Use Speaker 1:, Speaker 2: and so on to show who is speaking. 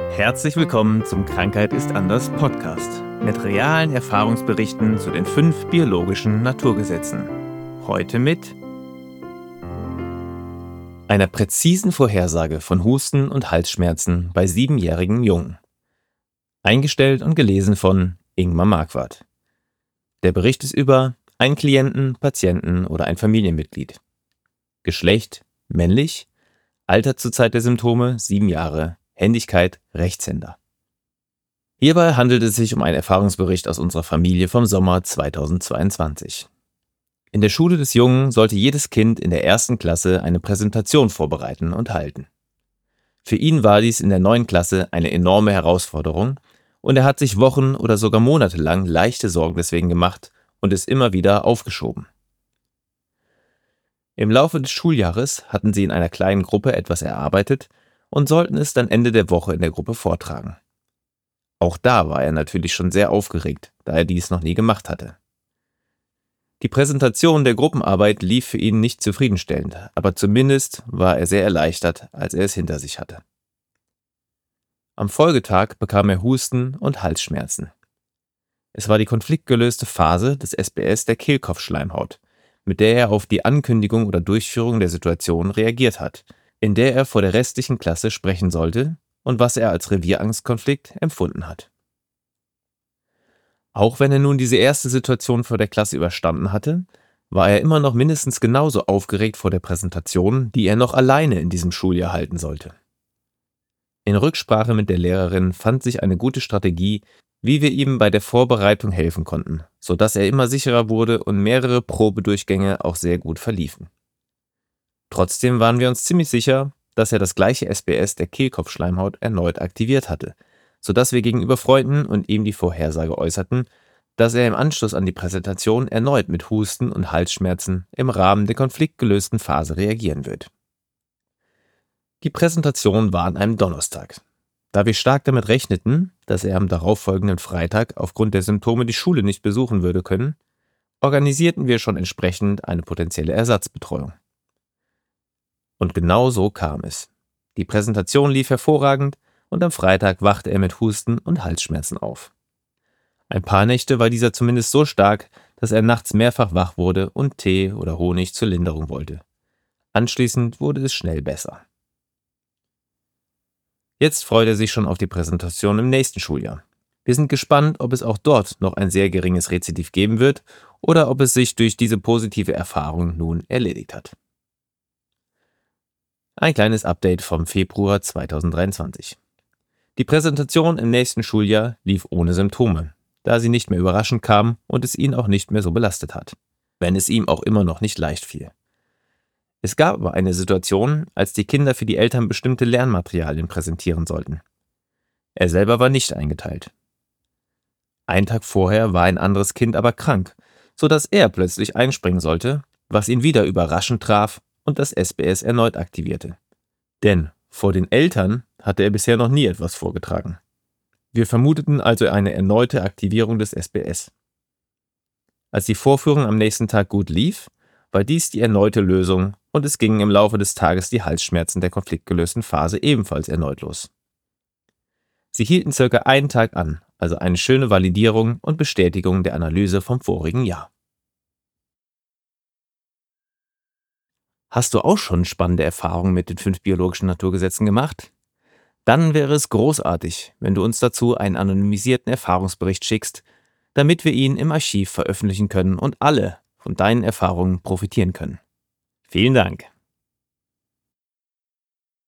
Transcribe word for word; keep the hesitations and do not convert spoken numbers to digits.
Speaker 1: Herzlich willkommen zum Krankheit ist anders Podcast mit realen Erfahrungsberichten zu den fünf biologischen Naturgesetzen. Heute mit einer präzisen Vorhersage von Husten und Halsschmerzen bei siebenjährigen Jungen. Eingestellt und gelesen von Ingmar Marquardt. Der Bericht ist über einen Klienten, Patienten oder ein Familienmitglied. Geschlecht männlich, Alter zur Zeit der Symptome sieben Jahre, Händigkeit Rechtshänder. Hierbei handelt es sich um einen Erfahrungsbericht aus unserer Familie vom Sommer zweitausendzweiundzwanzig. In der Schule des Jungen sollte jedes Kind in der ersten Klasse eine Präsentation vorbereiten und halten. Für ihn war dies in der neuen Klasse eine enorme Herausforderung und er hat sich Wochen oder sogar Monate lang leichte Sorgen deswegen gemacht und es immer wieder aufgeschoben. Im Laufe des Schuljahres hatten sie in einer kleinen Gruppe etwas erarbeitet und sollten es dann Ende der Woche in der Gruppe vortragen. Auch da war er natürlich schon sehr aufgeregt, da er dies noch nie gemacht hatte. Die Präsentation der Gruppenarbeit lief für ihn nicht zufriedenstellend, aber zumindest war er sehr erleichtert, als er es hinter sich hatte. Am Folgetag bekam er Husten und Halsschmerzen. Es war die konfliktgelöste Phase des S B S der Kehlkopfschleimhaut, mit der er auf die Ankündigung oder Durchführung der Situation reagiert hat, in der er vor der restlichen Klasse sprechen sollte und was er als Revierangstkonflikt empfunden hat. Auch wenn er nun diese erste Situation vor der Klasse überstanden hatte, war er immer noch mindestens genauso aufgeregt vor der Präsentation, die er noch alleine in diesem Schuljahr halten sollte. In Rücksprache mit der Lehrerin fand sich eine gute Strategie, wie wir ihm bei der Vorbereitung helfen konnten, sodass er immer sicherer wurde und mehrere Probedurchgänge auch sehr gut verliefen. Trotzdem waren wir uns ziemlich sicher, dass er das gleiche S B S der Kehlkopfschleimhaut erneut aktiviert hatte, sodass wir gegenüber Freunden und ihm die Vorhersage äußerten, dass er im Anschluss an die Präsentation erneut mit Husten und Halsschmerzen im Rahmen der konfliktgelösten Phase reagieren wird. Die Präsentation war an einem Donnerstag. Da wir stark damit rechneten, dass er am darauffolgenden Freitag aufgrund der Symptome die Schule nicht besuchen würde können, organisierten wir schon entsprechend eine potenzielle Ersatzbetreuung. Und genau so kam es. Die Präsentation lief hervorragend und am Freitag wachte er mit Husten und Halsschmerzen auf. Ein paar Nächte war dieser zumindest so stark, dass er nachts mehrfach wach wurde und Tee oder Honig zur Linderung wollte. Anschließend wurde es schnell besser. Jetzt freut er sich schon auf die Präsentation im nächsten Schuljahr. Wir sind gespannt, ob es auch dort noch ein sehr geringes Rezidiv geben wird oder ob es sich durch diese positive Erfahrung nun erledigt hat. Ein kleines Update vom Februar zweitausenddreiundzwanzig. Die Präsentation im nächsten Schuljahr lief ohne Symptome, da sie nicht mehr überraschend kam und es ihn auch nicht mehr so belastet hat, wenn es ihm auch immer noch nicht leicht fiel. Es gab aber eine Situation, als die Kinder für die Eltern bestimmte Lernmaterialien präsentieren sollten. Er selber war nicht eingeteilt. Einen Tag vorher war ein anderes Kind aber krank, sodass er plötzlich einspringen sollte, was ihn wieder überraschend traf und das S B S erneut aktivierte. Denn vor den Eltern hatte er bisher noch nie etwas vorgetragen. Wir vermuteten also eine erneute Aktivierung des S B S. Als die Vorführung am nächsten Tag gut lief, war dies die erneute Lösung und es gingen im Laufe des Tages die Halsschmerzen der konfliktgelösten Phase ebenfalls erneut los. Sie hielten circa einen Tag an, also eine schöne Validierung und Bestätigung der Analyse vom vorigen Jahr. Hast du auch schon spannende Erfahrungen mit den fünf biologischen Naturgesetzen gemacht? Dann wäre es großartig, wenn du uns dazu einen anonymisierten Erfahrungsbericht schickst, damit wir ihn im Archiv veröffentlichen können und alle von deinen Erfahrungen profitieren können. Vielen Dank!